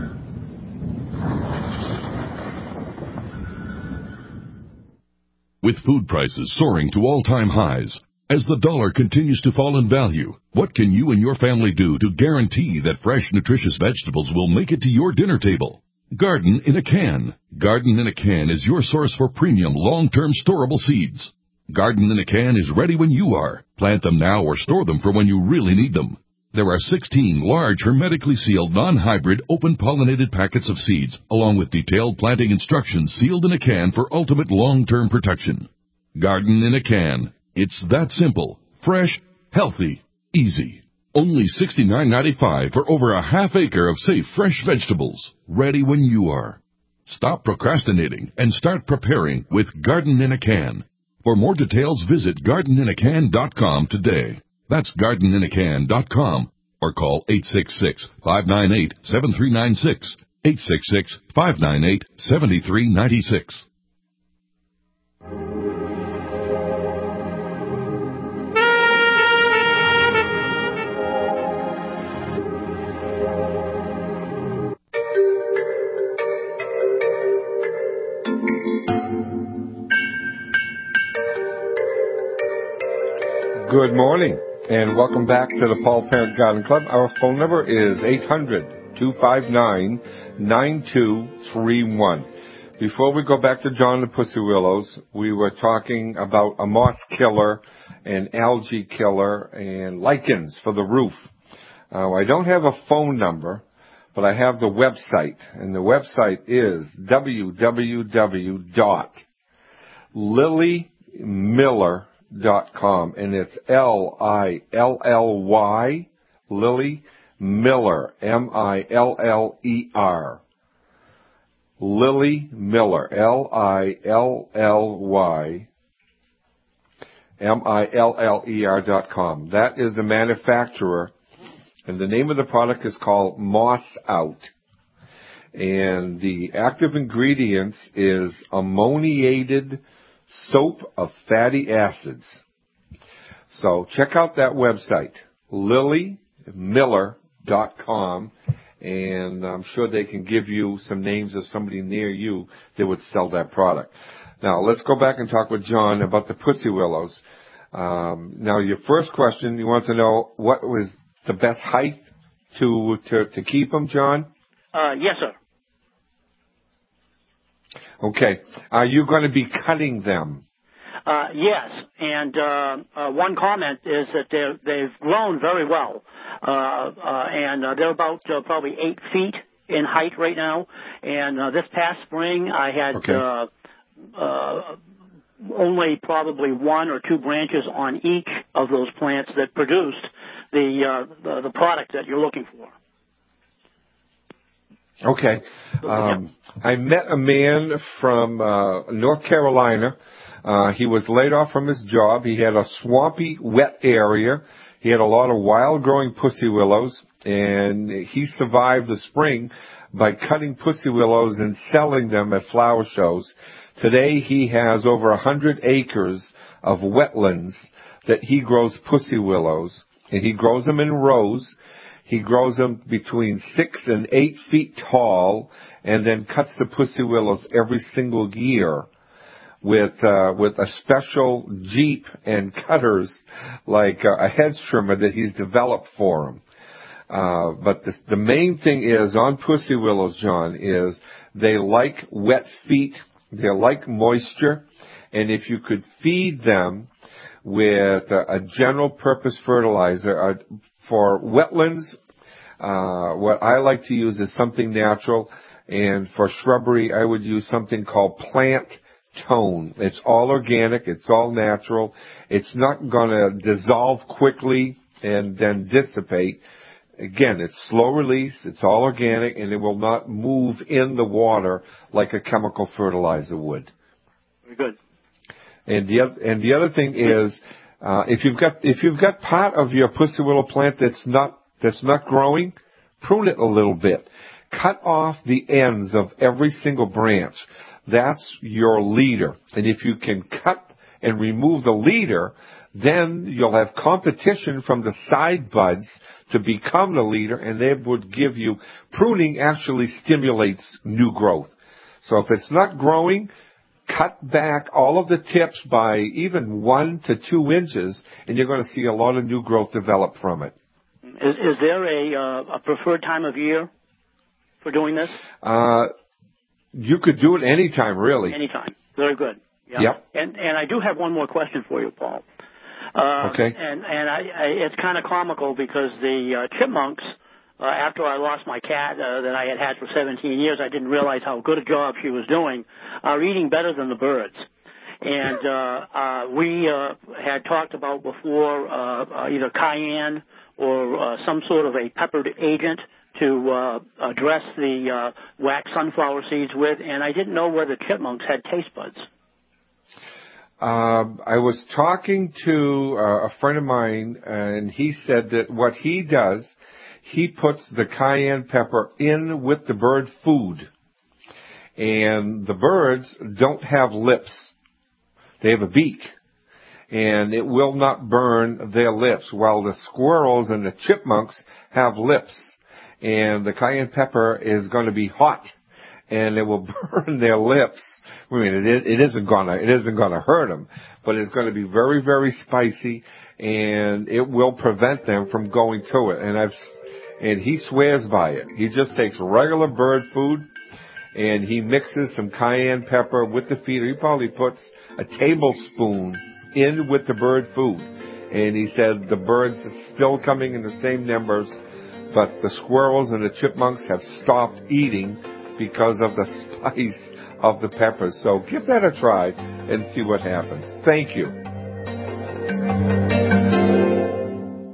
[SPEAKER 6] With food prices soaring to all-time highs, as the dollar continues to fall in value, what can you and your family do to guarantee that fresh, nutritious vegetables will make it to your dinner table? Garden in a Can. Garden in a Can is your source for premium, long-term storable seeds. Garden in a Can is ready when you are. Plant them now or store them for when you really need them. There are sixteen large, hermetically sealed, non-hybrid, open-pollinated packets of seeds, along with detailed planting instructions sealed in a can for ultimate long-term protection. Garden in a Can. It's that simple, fresh, healthy, easy. Only sixty-nine ninety-five for over a half acre of safe, fresh vegetables, ready when you are. Stop procrastinating and start preparing with Garden in a Can. For more details, visit garden in a can dot com today. That's garden in a can dot com, or call eight six six, five nine eight, seven three nine six, eight six six, five nine eight, seven three nine six.
[SPEAKER 4] Good morning, and welcome back to the Paul Parent Garden Club. Our phone number is eight hundred, two five nine, nine two three one. Before we go back to John the Pussy Willows, we were talking about a moth killer, an algae killer, and lichens for the roof. Uh, I don't have a phone number, but I have the website, and the website is w w w dot lily miller dot com, and it's L I L L Y, Lily Miller, M I L L E R. Lily Miller, L I L L Y, M I L L E R dot com. That is the manufacturer, and the name of the product is called Moth Out. And the active ingredients is ammoniated soap of fatty acids. So check out that website, lily miller dot com, and I'm sure they can give you some names of somebody near you that would sell that product. Now, let's go back and talk with John about the Pussy Willows. Um, now, your first question, you want to know what was the best height to to, to keep them, John?
[SPEAKER 3] Uh, yes, sir.
[SPEAKER 4] Okay. Are you going to be cutting them?
[SPEAKER 3] Uh, yes, and uh, uh, one comment is that they're, they've grown very well, uh, uh, and uh, they're about uh, probably eight feet in height right now. And uh, this past spring, I had
[SPEAKER 4] Okay.
[SPEAKER 3] uh, uh, only probably one or two branches on each of those plants that produced the uh, the, the product that you're looking for.
[SPEAKER 4] Okay. Um, I met a man from uh, North Carolina. Uh, he was laid off from his job. He had a swampy, wet area. He had a lot of wild-growing pussy willows, and he survived the spring by cutting pussy willows and selling them at flower shows. Today, he has over one hundred acres of wetlands that he grows pussy willows, and he grows them in rows. He grows them between six and eight feet tall, and then cuts the pussy willows every single year with uh, with a special jeep and cutters, like uh, a hedge trimmer that he's developed for him. Uh, but the, the main thing is on pussy willows, John, is they like wet feet, they like moisture, and if you could feed them with a, a general purpose fertilizer, uh, for wetlands, uh, what I like to use is something natural, and for shrubbery, I would use something called Plant Tone. It's all organic, it's all natural, it's not going to dissolve quickly and then dissipate. Again, it's slow release, it's all organic, and it will not move in the water like a chemical fertilizer would.
[SPEAKER 3] Very good.
[SPEAKER 4] And the other, and the other thing is, Uh, if you've got if you've got part of your pussy willow plant that's not that's not growing, prune it a little bit. Cut off the ends of every single branch. That's your leader. And if you can cut and remove the leader, then you'll have competition from the side buds to become the leader, and they would give you pruning actually stimulates new growth. So if it's not growing, cut back all of the tips by even one to two inches, and you're going to see a lot of new growth develop from it.
[SPEAKER 3] Is, is there a, uh, a preferred time of year for doing this?
[SPEAKER 4] Uh, you could do it anytime, really.
[SPEAKER 3] Anytime. Very good. Yeah.
[SPEAKER 4] Yep.
[SPEAKER 3] And and I do have one more question for you, Paul. Uh,
[SPEAKER 4] okay.
[SPEAKER 3] And and I, I, it's kind of comical because the uh, chipmunks, uh, after I lost my cat uh, that I had had for seventeen years, I didn't realize how good a job she was doing, are eating better than the birds. And uh, uh, we uh, had talked about before uh, uh, either cayenne or uh, some sort of a peppered agent to uh, address the uh, wax sunflower seeds with, and I didn't know whether chipmunks had taste buds.
[SPEAKER 4] Um, I was talking to uh, a friend of mine, and he said that what he does, he puts the cayenne pepper in with the bird food. And the birds don't have lips. They have a beak. And it will not burn their lips, while the squirrels and the chipmunks have lips. And the cayenne pepper is going to be hot, and it will burn their lips. I mean, it, it isn't gonna, it isn't gonna hurt them, but it's going to be very, very spicy, and it will prevent them from going to it. And I've, and he swears by it. He just takes regular bird food, and he mixes some cayenne pepper with the feeder. He probably puts a tablespoon in with the bird food, and he said the birds are still coming in the same numbers, but the squirrels and the chipmunks have stopped eating because of the spice of the peppers. So give that a try and see what happens. Thank you.